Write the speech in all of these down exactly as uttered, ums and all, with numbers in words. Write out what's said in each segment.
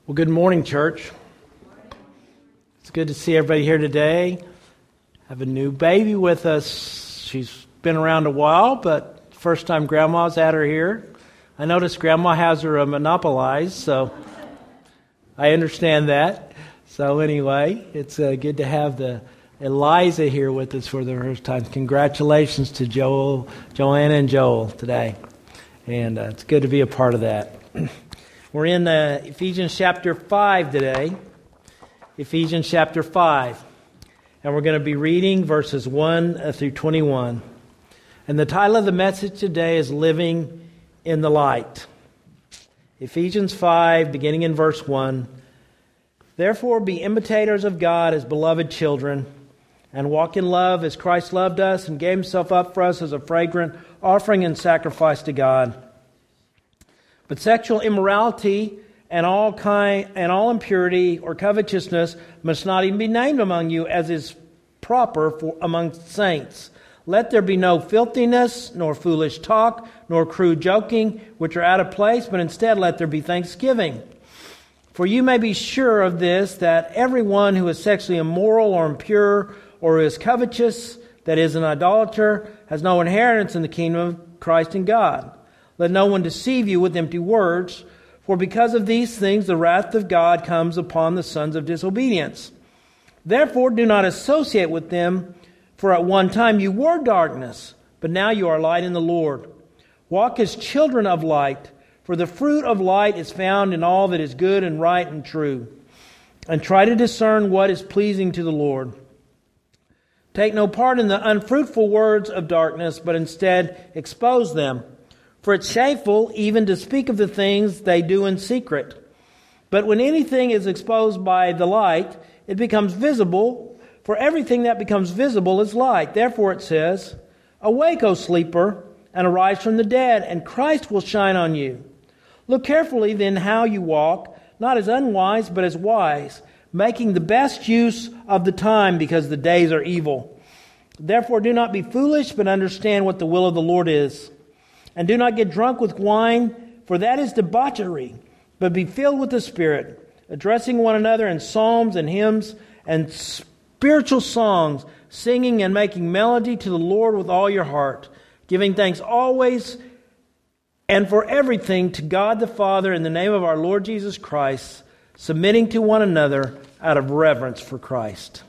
Well, good morning, church. It's good to see everybody here today. I have a new baby with us. She's been around a while, but first time Grandma's had her here. I noticed Grandma has her uh, monopolized, so I understand that. So anyway, it's uh, good to have the Eliza here with us for the first time. Congratulations to Joel, Joanna and Joel today. And uh, it's good to be a part of that. We're in uh, Ephesians chapter five today. Ephesians chapter five. And we're going to be reading verses one through twenty-one. And the title of the message today is Living in the Light. Ephesians five, beginning in verse one. Therefore be imitators of God as beloved children, and walk in love as Christ loved us and gave himself up for us as a fragrant offering and sacrifice to God. But sexual immorality and all kind and all impurity or covetousness must not even be named among you, as is proper for among saints. Let there be no filthiness, nor foolish talk, nor crude joking, which are out of place, but instead let there be thanksgiving. For you may be sure of this, that everyone who is sexually immoral or impure or is covetous, that is an idolater, has no inheritance in the kingdom of Christ and God. Let no one deceive you with empty words, for because of these things the wrath of God comes upon the sons of disobedience. Therefore do not associate with them, for at one time you were darkness, but now you are light in the Lord. Walk as children of light, for the fruit of light is found in all that is good and right and true. And try to discern what is pleasing to the Lord. Take no part in the unfruitful words of darkness, but instead expose them. For it's shameful even to speak of the things they do in secret. But when anything is exposed by the light, it becomes visible, for everything that becomes visible is light. Therefore it says, Awake, O sleeper, and arise from the dead, and Christ will shine on you. Look carefully then how you walk, not as unwise, but as wise, making the best use of the time, because the days are evil. Therefore do not be foolish, but understand what the will of the Lord is. And do not get drunk with wine, for that is debauchery, but be filled with the Spirit, addressing one another in psalms and hymns and spiritual songs, singing and making melody to the Lord with all your heart, giving thanks always and for everything to God the Father in the name of our Lord Jesus Christ, submitting to one another out of reverence for Christ.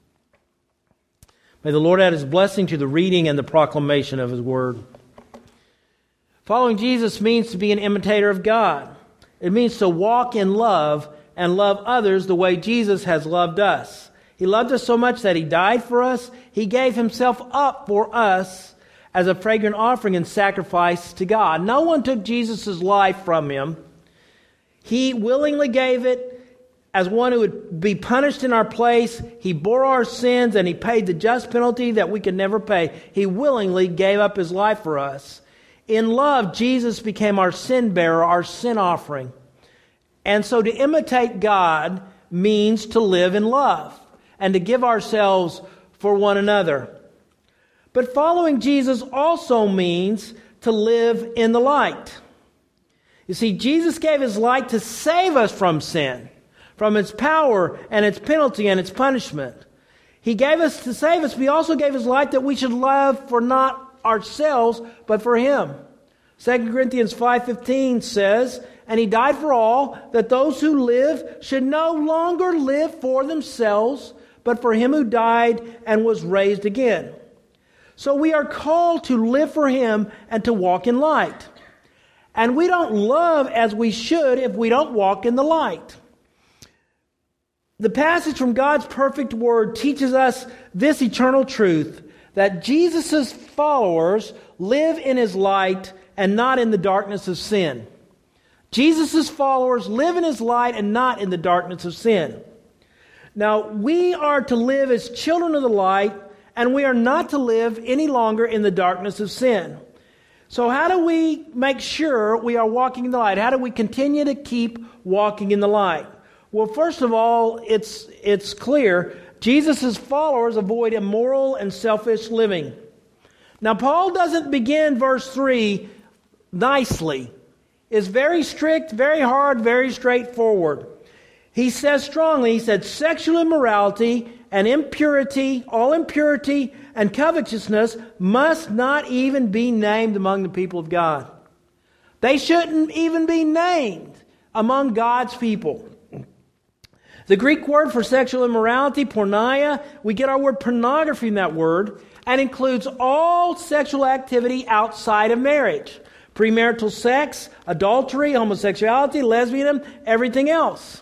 May the Lord add His blessing to the reading and the proclamation of His Word. Following Jesus means to be an imitator of God. It means to walk in love and love others the way Jesus has loved us. He loved us so much that He died for us. He gave Himself up for us as a fragrant offering and sacrifice to God. No one took Jesus' life from Him. He willingly gave it as one who would be punished in our place. He bore our sins and He paid the just penalty that we could never pay. He willingly gave up His life for us. In love, Jesus became our sin bearer, our sin offering. And so to imitate God means to live in love and to give ourselves for one another. But following Jesus also means to live in the light. You see, Jesus gave His light to save us from sin, from its power and its penalty and its punishment. He gave us to save us, but He also gave His light that we should love for not ourselves, but for Him. Second Corinthians five fifteen says, And He died for all, that those who live should no longer live for themselves, but for Him who died and was raised again. So we are called to live for Him and to walk in light. And we don't love as we should if we don't walk in the light. The passage from God's perfect Word teaches us this eternal truth, that Jesus' followers live in His light and not in the darkness of sin. Jesus' followers live in His light and not in the darkness of sin. Now, we are to live as children of the light, and we are not to live any longer in the darkness of sin. So how do we make sure we are walking in the light? How do we continue to keep walking in the light? Well, first of all, it's, it's clear Jesus' followers avoid immoral and selfish living. Now, Paul doesn't begin verse three nicely. It's very strict, very hard, very straightforward. He says strongly, he said, sexual immorality and impurity, all impurity and covetousness must not even be named among the people of God. They shouldn't even be named among God's people. The Greek word for sexual immorality, porneia, we get our word pornography from that word, and includes all sexual activity outside of marriage. Premarital sex, adultery, homosexuality, lesbianism, everything else.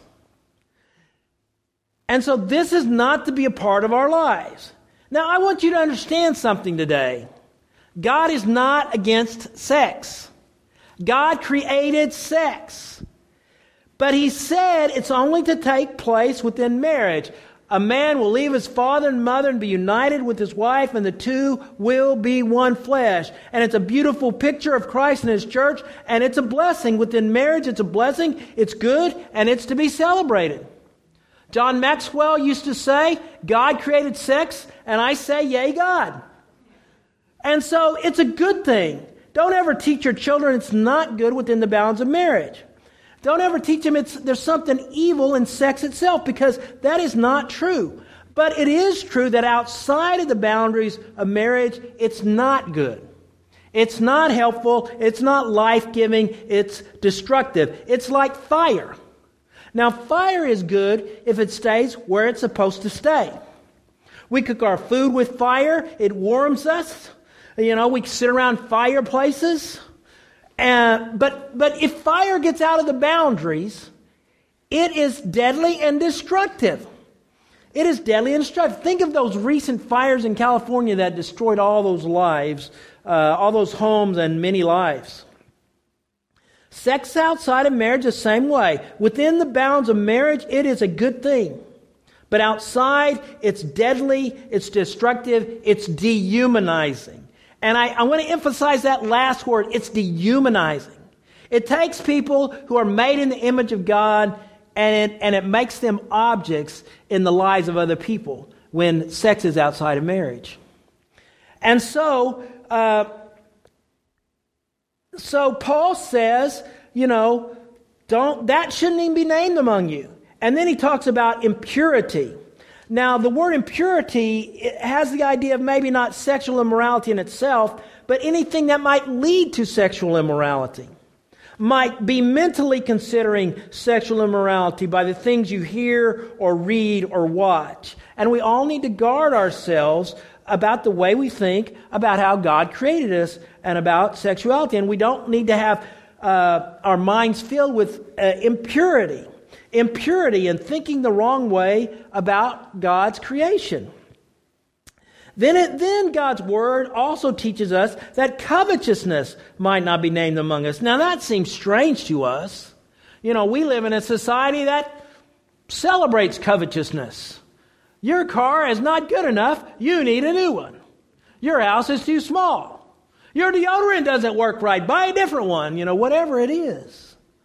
And so this is not to be a part of our lives. Now, I want you to understand something today. God is not against sex. God created sex. But He said it's only to take place within marriage. A man will leave his father and mother and be united with his wife, and the two will be one flesh. And it's a beautiful picture of Christ and His church, and it's a blessing within marriage. It's a blessing, it's good, and it's to be celebrated. John Maxwell used to say, God created sex, and I say, yay, God. And so it's a good thing. Don't ever teach your children it's not good within the bounds of marriage. Don't ever teach them it's, there's something evil in sex itself, because that is not true. But it is true that outside of the boundaries of marriage, it's not good. It's not helpful. It's not life-giving. It's destructive. It's like fire. Now, fire is good if it stays where it's supposed to stay. We cook our food with fire. It warms us. You know, we sit around fireplaces. Uh, but, but if fire gets out of the boundaries, it is deadly and destructive. It is deadly and destructive. Think of those recent fires in California that destroyed all those lives, uh, all those homes and many lives. Sex outside of marriage the same way. Within the bounds of marriage, it is a good thing. But outside, it's deadly, it's destructive, it's dehumanizing. And I, I want to emphasize that last word. It's dehumanizing. It takes people who are made in the image of God, and it, and it makes them objects in the lives of other people when sex is outside of marriage. And so, uh, so Paul says, you know, don't that shouldn't even be named among you. And then he talks about impurity. Now, the word impurity, it has the idea of maybe not sexual immorality in itself, but anything that might lead to sexual immorality. Might be mentally considering sexual immorality by the things you hear or read or watch. And we all need to guard ourselves about the way we think about how God created us and about sexuality. And we don't need to have uh, our minds filled with uh, impurity. Impurity and thinking the wrong way about God's creation. Then, it, then God's Word also teaches us that covetousness might not be named among us. Now that seems strange to us. You know, we live in a society that celebrates covetousness. Your car is not good enough, you need a new one. Your house is too small. Your deodorant doesn't work right, buy a different one, you know, whatever it is.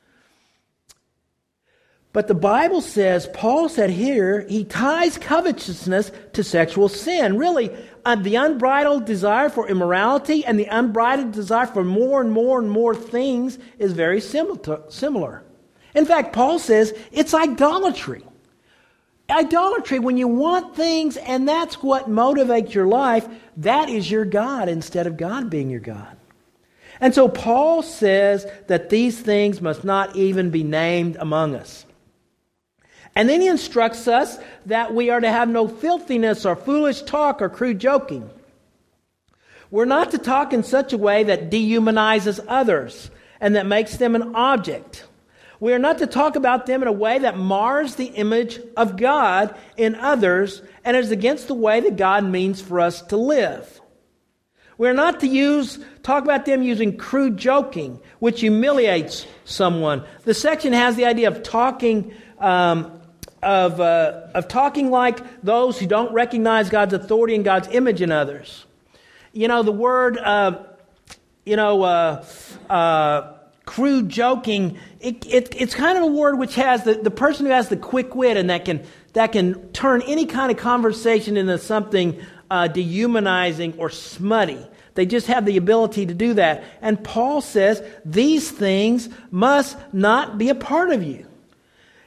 But the Bible says, Paul said here, he ties covetousness to sexual sin. Really, uh, the unbridled desire for immorality and the unbridled desire for more and more and more things is very similar. In fact, Paul says it's idolatry. Idolatry, when you want things and that's what motivates your life, that is your God instead of God being your God. And so Paul says that these things must not even be named among us. And then he instructs us that we are to have no filthiness or foolish talk or crude joking. We're not to talk in such a way that dehumanizes others and that makes them an object. We are not to talk about them in a way that mars the image of God in others and is against the way that God means for us to live. We're not to use talk about them using crude joking, which humiliates someone. The section has the idea of talking um, of uh, of talking like those who don't recognize God's authority and God's image in others. You know, the word, uh, you know, uh, uh, crude joking, it, it, it's kind of a word which has the, the person who has the quick wit and that can that can turn any kind of conversation into something uh, dehumanizing or smutty. They just have the ability to do that. And Paul says these things must not be a part of you.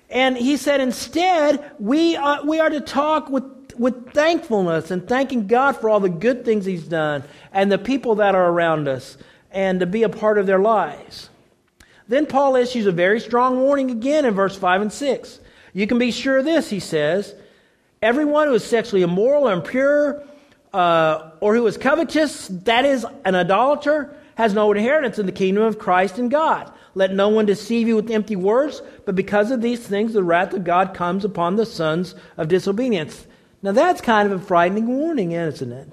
And he said instead, we are, we are to talk with, with thankfulness and thanking God for all the good things He's done and the people that are around us and to be a part of their lives. Then Paul issues a very strong warning again in verse five and six. You can be sure of this, he says, everyone who is sexually immoral or impure uh, or who is covetous, that is an idolater, has no inheritance in the kingdom of Christ and God. Let no one deceive you with empty words, but because of these things the wrath of God comes upon the sons of disobedience. Now that's kind of a frightening warning, isn't it?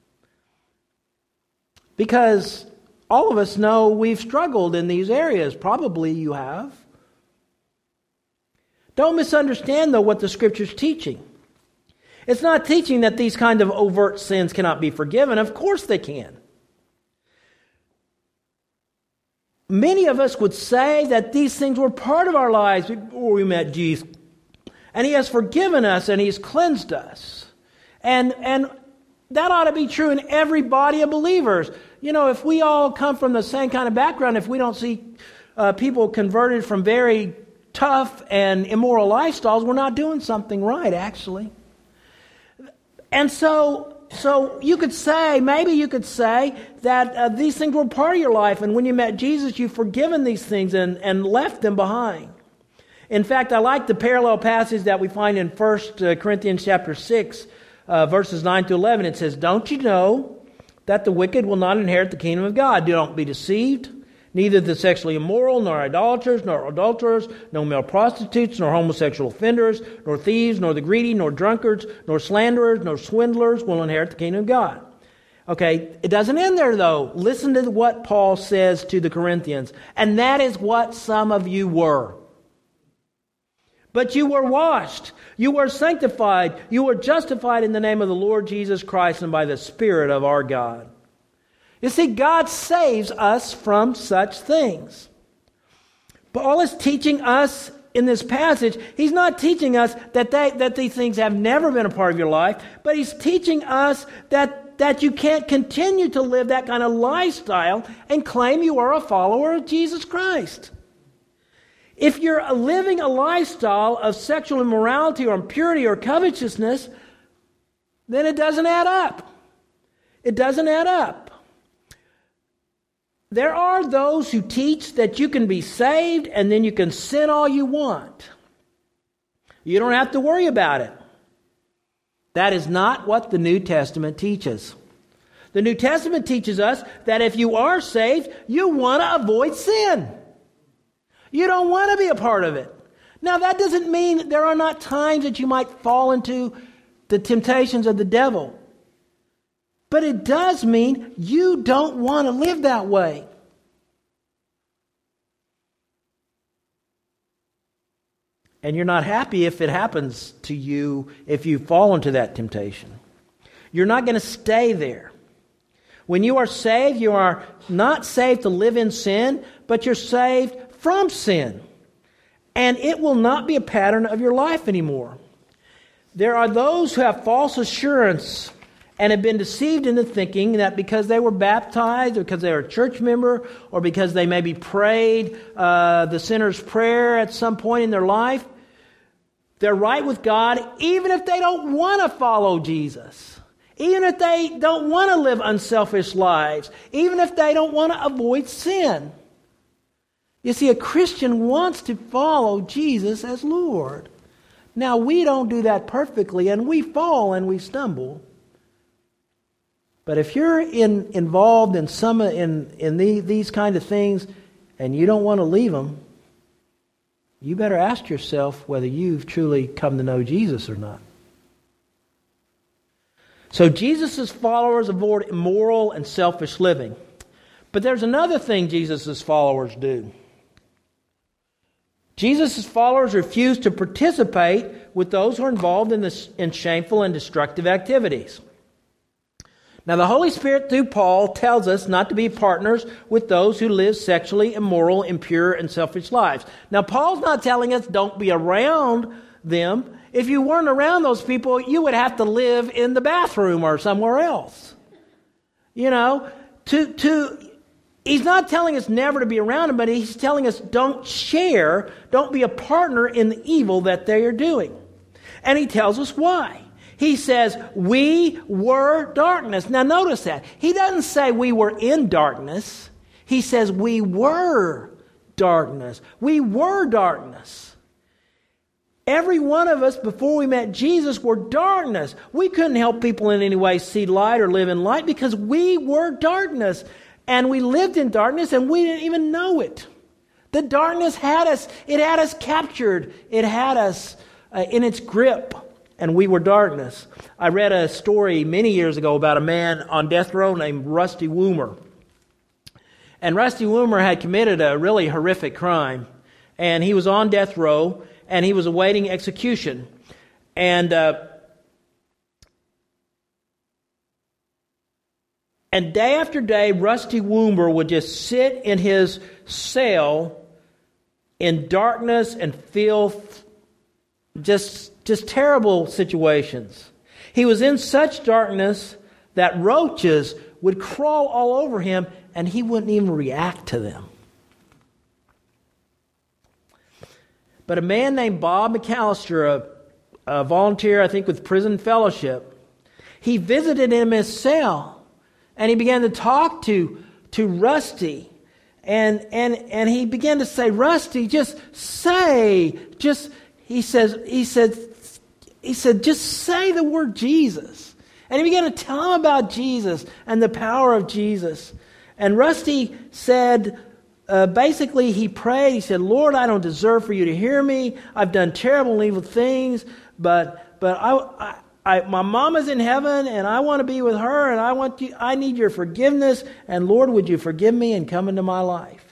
Because all of us know we've struggled in these areas. Probably you have. Don't misunderstand, though, what the Scripture's teaching. It's not teaching that these kind of overt sins cannot be forgiven. Of course they can. Many of us would say that these things were part of our lives before we met Jesus. And He has forgiven us and He's cleansed us. And, and that ought to be true in every body of believers. You know, if we all come from the same kind of background, if we don't see uh, people converted from very tough and immoral lifestyles, we're not doing something right, actually. And so, so you could say, maybe you could say that uh, these things were part of your life, and when you met Jesus, you've forgiven these things and, and left them behind. In fact, I like the parallel passage that we find in First Corinthians chapter six, uh, verses nine to eleven. It says, "Don't you know that the wicked will not inherit the kingdom of God? Don't be deceived. Neither the sexually immoral, nor idolaters, nor adulterers, nor male prostitutes, nor homosexual offenders, nor thieves, nor the greedy, nor drunkards, nor slanderers, nor swindlers will inherit the kingdom of God." Okay, it doesn't end there though. Listen to what Paul says to the Corinthians. "And that is what some of you were. But you were washed, you were sanctified, you were justified in the name of the Lord Jesus Christ and by the Spirit of our God." You see, God saves us from such things. Paul is teaching us in this passage, he's not teaching us that they, that these things have never been a part of your life, but he's teaching us that, that you can't continue to live that kind of lifestyle and claim you are a follower of Jesus Christ. If you're living a lifestyle of sexual immorality or impurity or covetousness, then it doesn't add up. It doesn't add up. There are those who teach that you can be saved and then you can sin all you want. You don't have to worry about it. That is not what the New Testament teaches. The New Testament teaches us that if you are saved, you want to avoid sin. You don't want to be a part of it. Now, that doesn't mean that there are not times that you might fall into the temptations of the devil. But it does mean you don't want to live that way. And you're not happy if it happens to you, if you fall into that temptation. You're not going to stay there. When you are saved, you are not saved to live in sin, but you're saved from sin. And it will not be a pattern of your life anymore. There are those who have false assurance and have been deceived into thinking that because they were baptized or because they were a church member or because they maybe prayed uh, the sinner's prayer at some point in their life, they're right with God even if they don't want to follow Jesus. Even if they don't want to live unselfish lives. Even if they don't want to avoid sin. You see, a Christian wants to follow Jesus as Lord. Now, we don't do that perfectly, and we fall and we stumble. But if you're in, involved in some in in the, these kind of things, and you don't want to leave them, you better ask yourself whether you've truly come to know Jesus or not. So Jesus' followers avoid immoral and selfish living. But there's another thing Jesus' followers do. Jesus' followers refuse to participate with those who are involved in, this, in shameful and destructive activities. Now, the Holy Spirit, through Paul, tells us not to be partners with those who live sexually immoral, impure, and selfish lives. Now, Paul's not telling us don't be around them. If you weren't around those people, you would have to live in the bathroom or somewhere else. You know, to to He's not telling us never to be around them, but he's telling us don't share, don't be a partner in the evil that they are doing. And he tells us why. He says, we were darkness. Now notice that. He doesn't say we were in darkness. He says we were darkness. We were darkness. Every one of us, before we met Jesus, were darkness. We couldn't help people in any way see light or live in light because we were darkness. And we lived in darkness and we didn't even know it. The darkness had us. It had us captured. It had us uh, in its grip. And we were darkness. I read a story many years ago about a man on death row named Rusty Woomer. And Rusty Woomer had committed a really horrific crime. And he was on death row and he was awaiting execution. And uh, And day after day, Rusty Woomer would just sit in his cell in darkness and filth, just, just terrible situations. He was in such darkness that roaches would crawl all over him and he wouldn't even react to them. But a man named Bob McAllister, a, a volunteer, I think, with Prison Fellowship, he visited him in his cell. And he began to talk to, to Rusty. And, and, and he began to say, Rusty, just say, just, he says, he said, he said, just say the word Jesus. And he began to tell him about Jesus and the power of Jesus. And Rusty said, uh, basically he prayed, he said, Lord, I don't deserve for you to hear me. I've done terrible and evil things, but, but I, I I, my mama's in heaven, and I want to be with her, and I want you. I need your forgiveness, and Lord, would you forgive me and come into my life?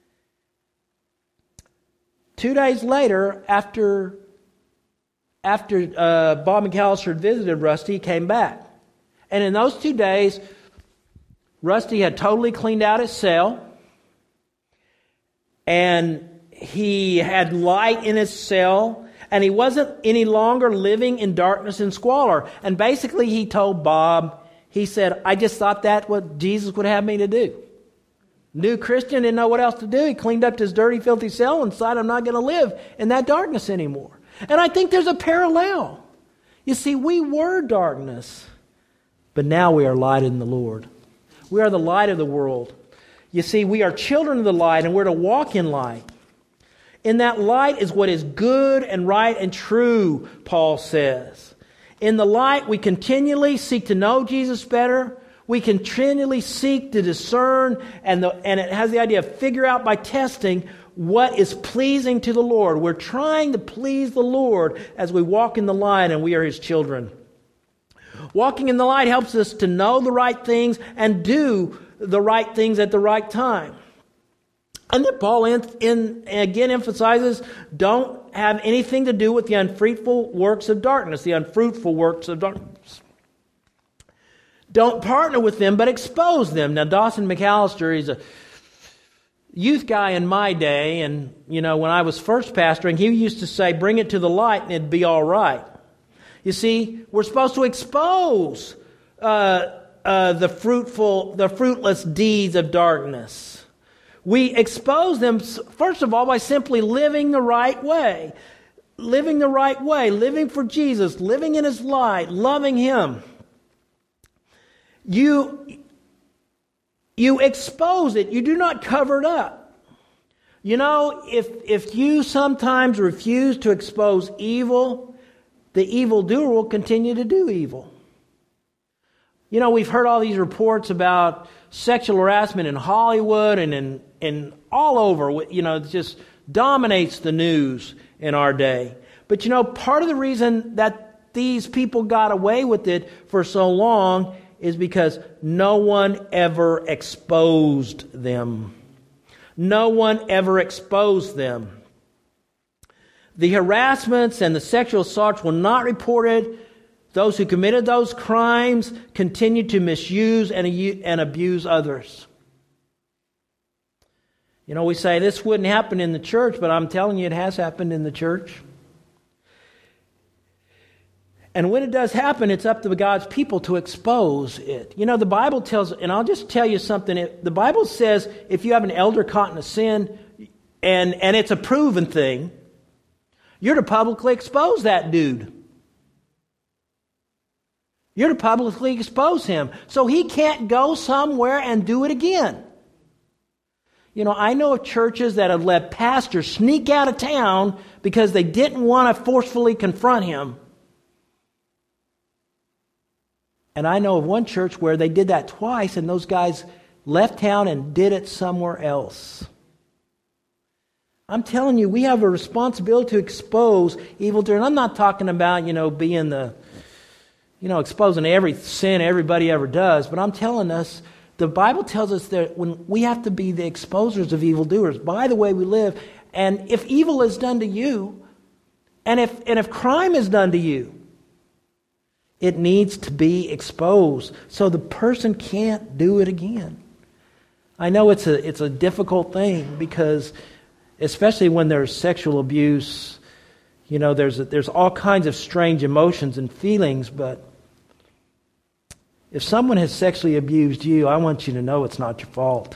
Two days later, after after uh, Bob McAllister had visited Rusty, he came back, and in those two days, Rusty had totally cleaned out his cell, and he had light in his cell. And he wasn't any longer living in darkness and squalor. And basically he told Bob, he said, I just thought that's what Jesus would have me to do. New Christian, didn't know what else to do. He cleaned up his dirty, filthy cell and decided I'm not going to live in that darkness anymore. And I think there's a parallel. You see, we were darkness, but now we are light in the Lord. We are the light of the world. You see, we are children of the light and we're to walk in light. In that light is what is good and right and true, Paul says. In the light, we continually seek to know Jesus better. We continually seek to discern, and, the, and it has the idea of figure out by testing what is pleasing to the Lord. We're trying to please the Lord as we walk in the light, and we are His children. Walking in the light helps us to know the right things and do the right things at the right time. And then Paul in, in, again emphasizes, don't have anything to do with the unfruitful works of darkness, the unfruitful works of darkness. Don't partner with them, but expose them. Now, Dawson McAllister, he's a youth guy in my day, and, you know, when I was first pastoring, he used to say, bring it to the light and it'd be all right. You see, we're supposed to expose uh, uh, the fruitful, the fruitless deeds of darkness. We expose them, first of all, by simply living the right way. Living the right way, living for Jesus, living in His light, loving Him. You, you expose it. You do not cover it up. You know, if, if you sometimes refuse to expose evil, the evildoer will continue to do evil. You know, we've heard all these reports about sexual harassment in Hollywood and in, in all over. You know, it just dominates the news in our day. But you know, part of the reason that these people got away with it for so long is because no one ever exposed them. No one ever exposed them. The harassments and the sexual assaults were not reported. Those who committed those crimes continued to misuse and, and abuse others. You know, we say this wouldn't happen in the church, but I'm telling you it has happened in the church. And when it does happen, it's up to God's people to expose it. You know, the Bible tells, and I'll just tell you something. It, the Bible says if you have an elder caught in a sin, and, and it's a proven thing, you're to publicly expose that dude. You're to publicly expose him. So he can't go somewhere and do it again. You know, I know of churches that have let pastors sneak out of town because they didn't want to forcefully confront him. And I know of one church where they did that twice, and those guys left town and did it somewhere else. I'm telling you, we have a responsibility to expose evildoers. And I'm not talking about, you know, being the, you know, exposing every sin everybody ever does. But I'm telling us, the Bible tells us that when we have to be the exposers of evildoers by the way we live. And if evil is done to you, and if and if crime is done to you, it needs to be exposed so the person can't do it again. I know it's a it's a difficult thing because, especially when there's sexual abuse, you know, there's there's all kinds of strange emotions and feelings. But if someone has sexually abused you, I want you to know it's not your fault.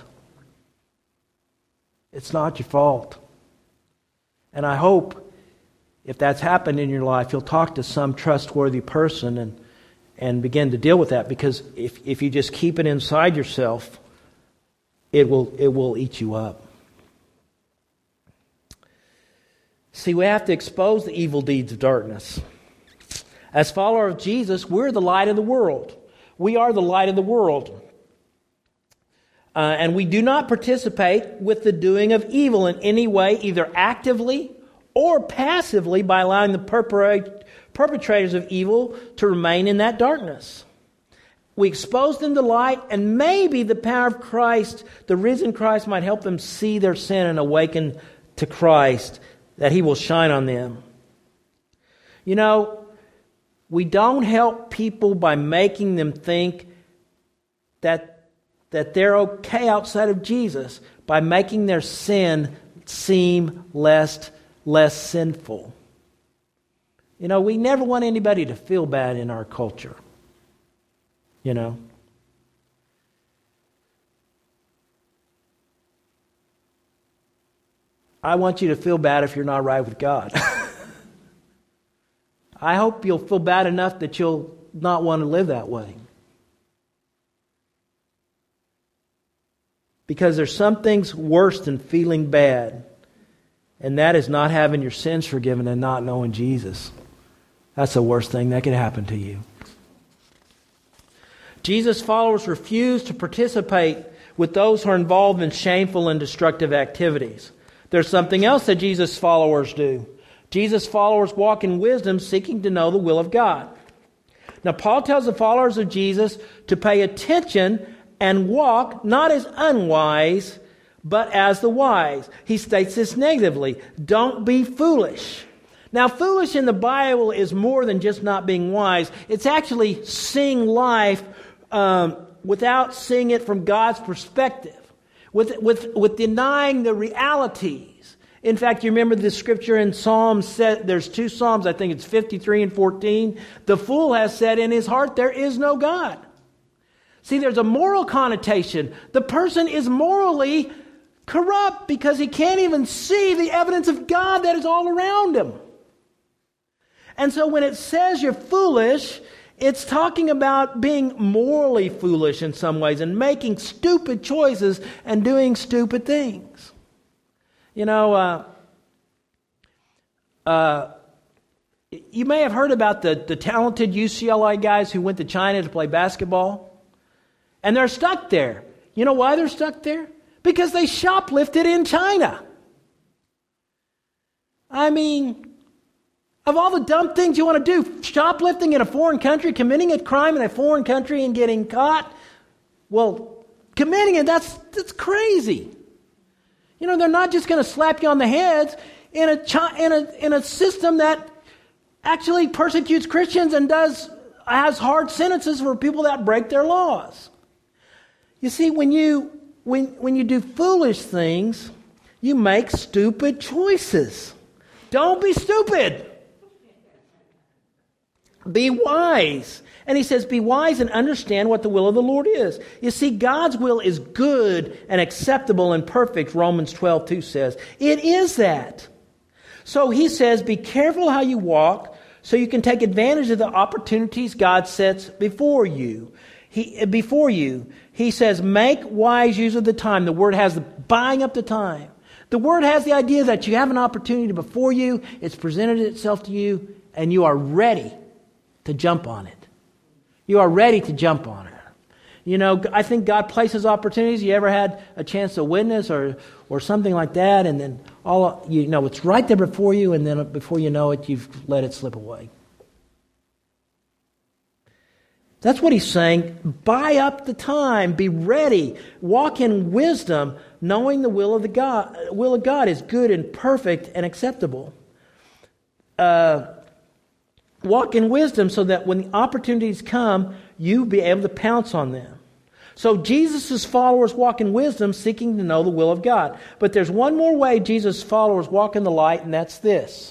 It's not your fault. And I hope, if that's happened in your life, you'll talk to some trustworthy person and and begin to deal with that. Because if if you just keep it inside yourself, it will it will eat you up. See, we have to expose the evil deeds of darkness. As followers of Jesus, we're the light of the world. We are the light of the world. Uh, and we do not participate with the doing of evil in any way, either actively or passively, by allowing the perpetrate, perpetrators of evil to remain in that darkness. We expose them to light, and maybe the power of Christ, the risen Christ, might help them see their sin and awaken to Christ, that He will shine on them. You know, we don't help people by making them think that that they're okay outside of Jesus, by making their sin seem less, less sinful. You know, we never want anybody to feel bad in our culture. You know. I want you to feel bad if you're not right with God. I hope you'll feel bad enough that you'll not want to live that way. Because there's some things worse than feeling bad, and that is not having your sins forgiven and not knowing Jesus. That's the worst thing that could happen to you. Jesus' followers refuse to participate with those who are involved in shameful and destructive activities. There's something else that Jesus' followers do. Jesus' followers walk in wisdom, seeking to know the will of God. Now, Paul tells the followers of Jesus to pay attention and walk not as unwise, but as the wise. He states this negatively. Don't be foolish. Now, foolish in the Bible is more than just not being wise. It's actually seeing life um, without seeing it from God's perspective, with, with, with denying the realities. In fact, you remember the scripture in Psalms, there's two Psalms, I think it's fifty-three and fourteen. The fool has said in his heart, there is no God. See, there's a moral connotation. The person is morally corrupt because he can't even see the evidence of God that is all around him. And so when it says you're foolish, it's talking about being morally foolish in some ways and making stupid choices and doing stupid things. You know, uh, uh, you may have heard about the, the talented U C L A guys who went to China to play basketball. And they're stuck there. You know why they're stuck there? Because they shoplifted in China. I mean, of all the dumb things you want to do, shoplifting in a foreign country, committing a crime in a foreign country and getting caught, well, committing it, that's, that's crazy. You know, they're not just going to slap you on the heads in a, chi- in a, in a system that actually persecutes Christians and does has hard sentences for people that break their laws. You see, when you when when you do foolish things, you make stupid choices. Don't be stupid. Be wise. And he says, be wise and understand what the will of the Lord is. You see, God's will is good and acceptable and perfect, Romans twelve two says. It is that. So he says, be careful how you walk so you can take advantage of the opportunities God sets before you. He, before you. He says, make wise use of the time. The word has the buying up the time. The word has the idea that you have an opportunity before you. It's presented itself to you, and you are ready to jump on it. You are ready to jump on it. You know, I think God places opportunities. You ever had a chance to witness or or something like that, and then all you know it's right there before you, and then before you know it, you've let it slip away. That's what he's saying. Buy up the time. Be ready. Walk in wisdom, knowing the will of the God. Will of God is good and perfect and acceptable. Uh, walk in wisdom so that when the opportunities come, you be able to pounce on them. So Jesus' followers walk in wisdom, seeking to know the will of God. But there's one more way Jesus' followers walk in the light, and that's this.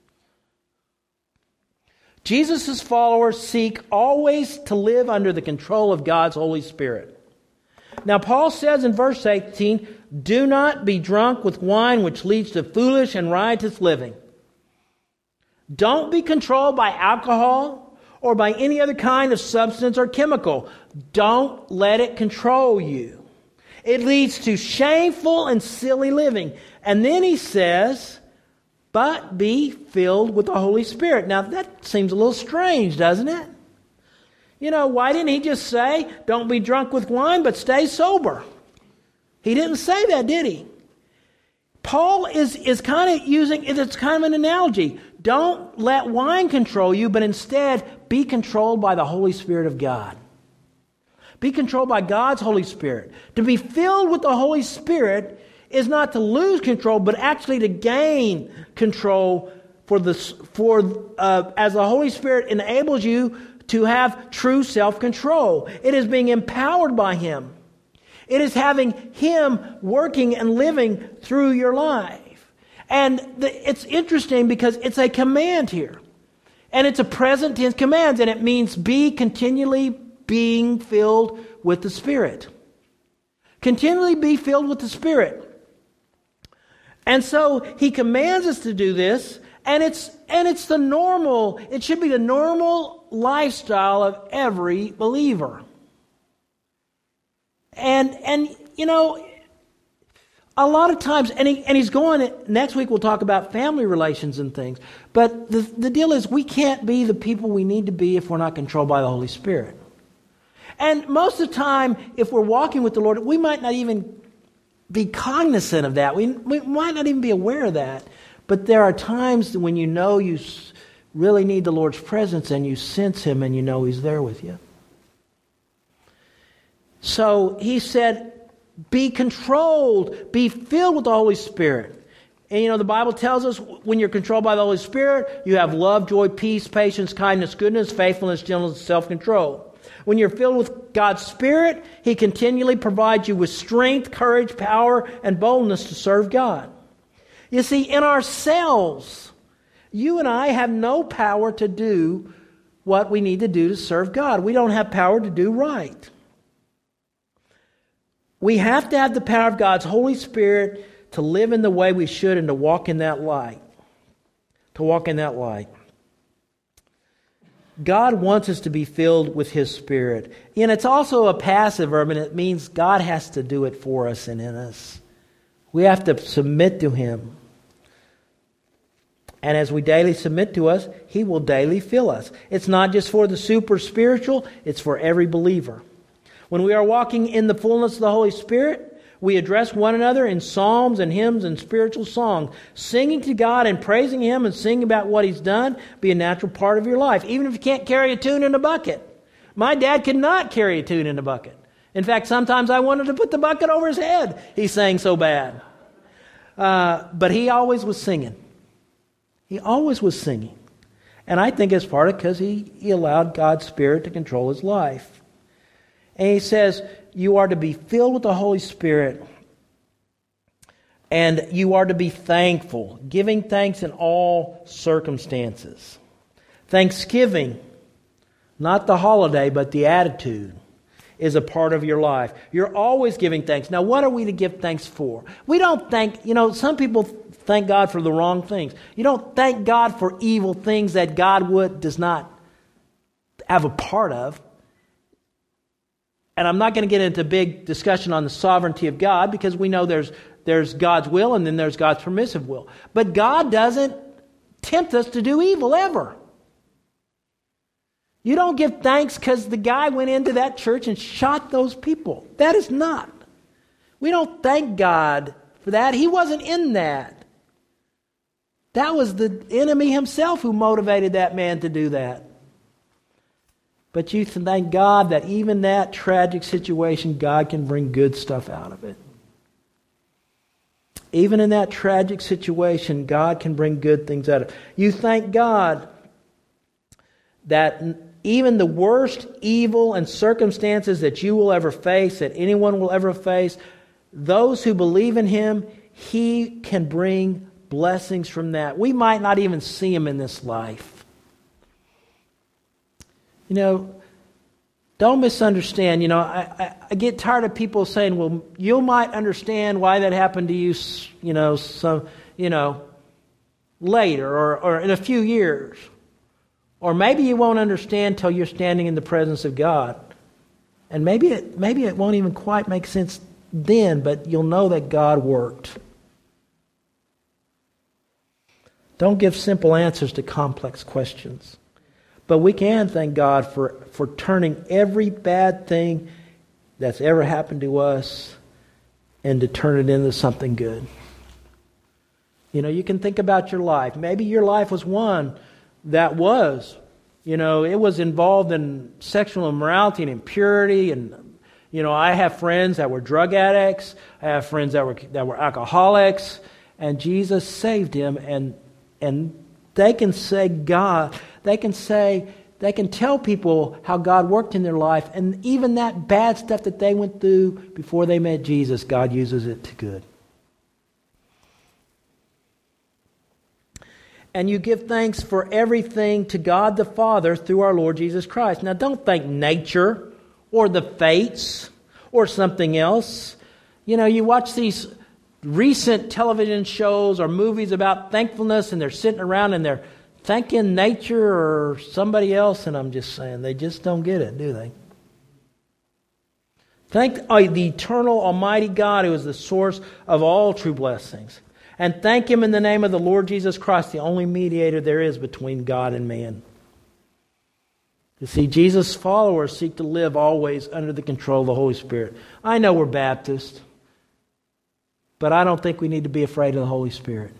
Jesus' followers seek always to live under the control of God's Holy Spirit. Now, Paul says in verse eighteen, do not be drunk with wine which leads to foolish and riotous living. Don't be controlled by alcohol or by any other kind of substance or chemical. Don't let it control you. It leads to shameful and silly living. And then he says, but be filled with the Holy Spirit. Now that seems a little strange, doesn't it? You know, why didn't he just say, don't be drunk with wine, but stay sober? He didn't say that, did he? Paul is, is kind of using, it's kind of an analogy. Don't let wine control you, but instead be controlled by the Holy Spirit of God. Be controlled by God's Holy Spirit. To be filled with the Holy Spirit is not to lose control, but actually to gain control for the for uh, as the Holy Spirit enables you to have true self-control. It is being empowered by Him. It is having Him working and living through your life. And the, it's interesting because it's a command here. And it's a present tense command, and it means be continually being filled with the Spirit. Continually be filled with the Spirit. And so He commands us to do this, and it's and it's the normal, it should be the normal lifestyle of every believer. And and you know, a lot of times, and he, and he's going, next week we'll talk about family relations and things. But the, the deal is we can't be the people we need to be if we're not controlled by the Holy Spirit. And most of the time, if we're walking with the Lord, we might not even be cognizant of that. We, we might not even be aware of that. But there are times when you know you really need the Lord's presence and you sense Him and you know He's there with you. So he said, be controlled, be filled with the Holy Spirit. And you know, the Bible tells us when you're controlled by the Holy Spirit, you have love, joy, peace, patience, kindness, goodness, faithfulness, gentleness, and self-control. When you're filled with God's Spirit, He continually provides you with strength, courage, power, and boldness to serve God. You see, in ourselves, you and I have no power to do what we need to do to serve God. We don't have power to do right. We have to have the power of God's Holy Spirit to live in the way we should and to walk in that light. To walk in that light. God wants us to be filled with His Spirit. And it's also a passive verb, and it means God has to do it for us and in us. We have to submit to Him. And as we daily submit to us, He will daily fill us. It's not just for the super spiritual, it's for every believer. When we are walking in the fullness of the Holy Spirit, we address one another in psalms and hymns and spiritual songs. Singing to God and praising Him and singing about what He's done be a natural part of your life, even if you can't carry a tune in a bucket. My dad could not carry a tune in a bucket. In fact, sometimes I wanted to put the bucket over his head. He sang so bad. Uh, but he always was singing. He always was singing. And I think it's partly because he, he allowed God's Spirit to control his life. And he says, you are to be filled with the Holy Spirit. And you are to be thankful, giving thanks in all circumstances. Thanksgiving not the holiday, but the attitude, is a part of your life. You're always giving thanks. Now, what are we to give thanks for? We don't thank, you know, some people thank God for the wrong things. You don't thank God for evil things that God would does not have a part of. And I'm not going to get into a big discussion on the sovereignty of God, because we know there's there's God's will and then there's God's permissive will. But God doesn't tempt us to do evil ever. You don't give thanks because the guy went into that church and shot those people. That is not. We don't thank God for that. He wasn't in that. That was the enemy himself who motivated that man to do that. But you thank God that even that tragic situation, God can bring good stuff out of it. Even in that tragic situation, God can bring good things out of it. You thank God that even the worst evil and circumstances that you will ever face, that anyone will ever face, those who believe in Him, He can bring blessings from that. We might not even see Him in this life. You know, don't misunderstand. You know, I, I, I get tired of people saying, well, you might understand why that happened to you, you know, some, you know, later or, or in a few years. Or maybe you won't understand till you're standing in the presence of God. And maybe it, maybe it won't even quite make sense then, but you'll know that God worked. Don't give simple answers to complex questions. But we can thank God for, for turning every bad thing that's ever happened to us and to turn it into something good. You know, you can think about your life. Maybe your life was one that was, you know, it was involved in sexual immorality and impurity. And, you know, I have friends that were drug addicts. I have friends that were that were alcoholics. And Jesus saved him. And and they can say God, they can say, they can tell people how God worked in their life. And even that bad stuff that they went through before they met Jesus, God uses it to good. And you give thanks for everything to God the Father through our Lord Jesus Christ. Now, don't thank nature or the fates or something else. You know, you watch these recent television shows or movies about thankfulness, and they're sitting around and they're thanking nature or somebody else, and I'm just saying, they just don't get it, do they? Thank the eternal Almighty God who is the source of all true blessings. And thank Him in the name of the Lord Jesus Christ, the only mediator there is between God and man. You see, Jesus' followers seek to live always under the control of the Holy Spirit. I know we're Baptists, but I don't think we need to be afraid of the Holy Spirit.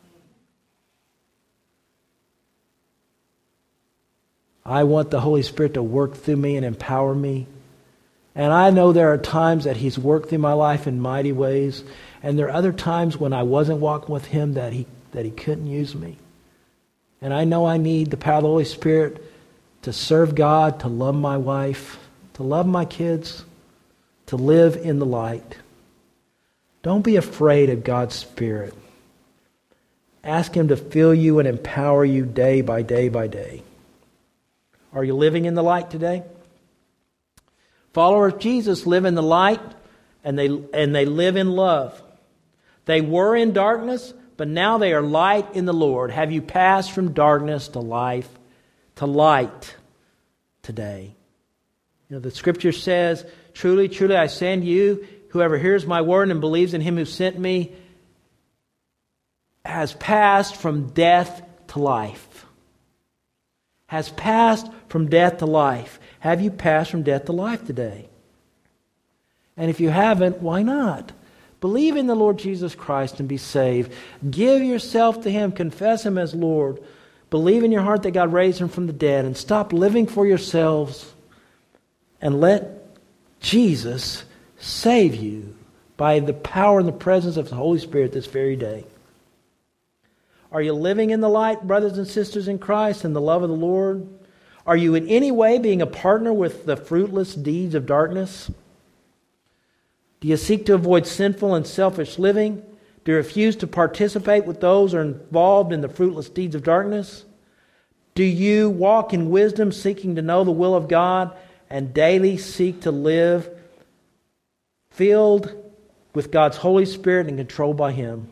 I want the Holy Spirit to work through me and empower me. And I know there are times that He's worked through my life in mighty ways. And there are other times when I wasn't walking with Him that He that He couldn't use me. And I know I need the power of the Holy Spirit to serve God, to love my wife, to love my kids, to live in the light. Don't be afraid of God's Spirit. Ask Him to fill you and empower you day by day by day. Are you living in the light today? Followers of Jesus live in the light, and they and they live in love. They were in darkness, but now they are light in the Lord. Have you passed from darkness to life, to light today? You know, the Scripture says, "Truly, truly, I say unto you, whoever hears my word and believes in Him who sent me has passed from death to life." Has passed from death to life. Have you passed from death to life today? And if you haven't, why not? Believe in the Lord Jesus Christ and be saved. Give yourself to Him. Confess Him as Lord. Believe in your heart that God raised Him from the dead. And stop living for yourselves. And let Jesus save you by the power and the presence of the Holy Spirit this very day. Are you living in the light, brothers and sisters in Christ, in the love of the Lord? Are you in any way being a partner with the fruitless deeds of darkness? Do you seek to avoid sinful and selfish living? Do you refuse to participate with those who are involved in the fruitless deeds of darkness? Do you walk in wisdom, seeking to know the will of God, and daily seek to live filled with God's Holy Spirit and controlled by Him?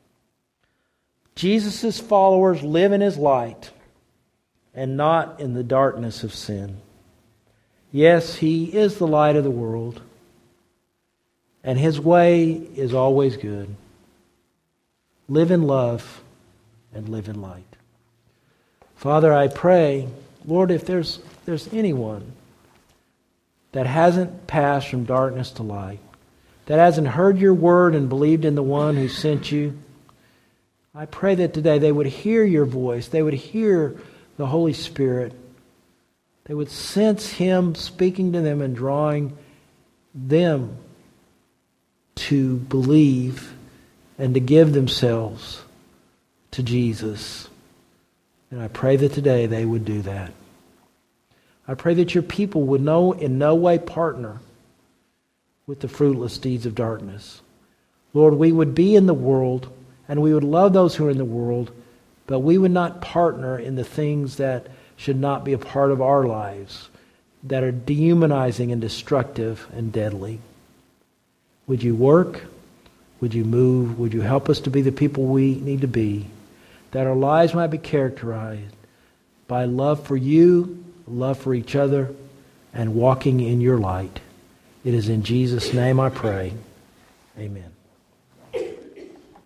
Jesus' followers live in His light and not in the darkness of sin. Yes, He is the light of the world, and His way is always good. Live in love and live in light. Father, I pray, Lord, if there's, if there's anyone that hasn't passed from darkness to light, that hasn't heard your word and believed in the one who sent you, I pray that today they would hear your voice. They would hear the Holy Spirit. They would sense Him speaking to them and drawing them to believe and to give themselves to Jesus. And I pray that today they would do that. I pray that your people would no, in no way partner with the fruitless deeds of darkness. Lord, we would be in the world and we would love those who are in the world, but we would not partner in the things that should not be a part of our lives, that are dehumanizing and destructive and deadly. Would you work? Would you move? Would you help us to be the people we need to be, that our lives might be characterized by love for you, love for each other, and walking in your light. It is in Jesus' name I pray. Amen.